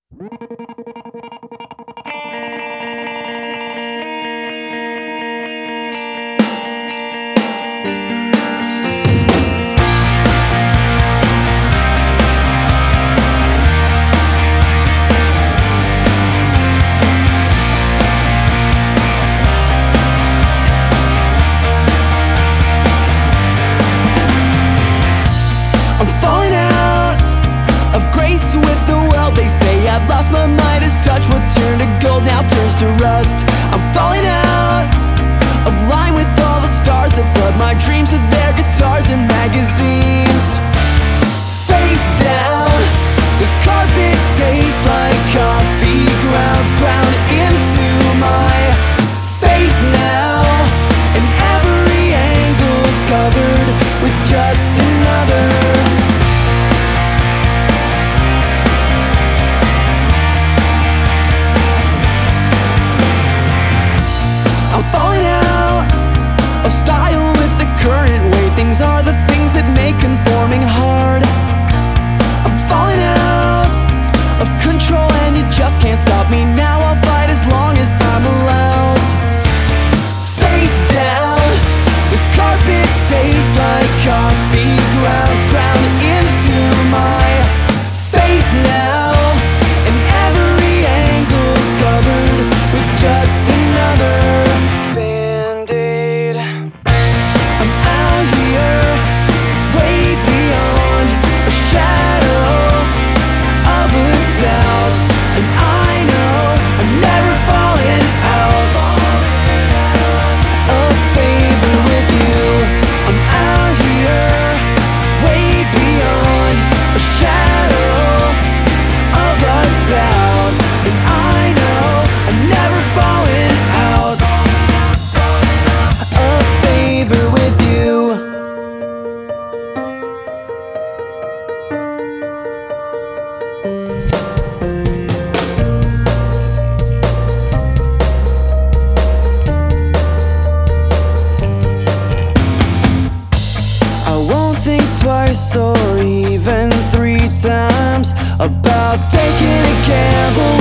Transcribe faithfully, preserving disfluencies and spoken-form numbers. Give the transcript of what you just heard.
I've lost my mind as touch what turned to gold now turns to rust. I'm falling out of line with all the stars that flood my dreams with their guitars and magazines. Face down, this carpet tastes like coffee grounds ground into my face now, and every angle's covered with just another. Style with the current way things are, the things that make conforming hard. I'm falling out of control and you just can't stop me now. I'll fight as long as time allows. Face down, this carpet tastes like coffee grounds ground into my face now, and every angle's covered with just another twice or even three times about taking a gamble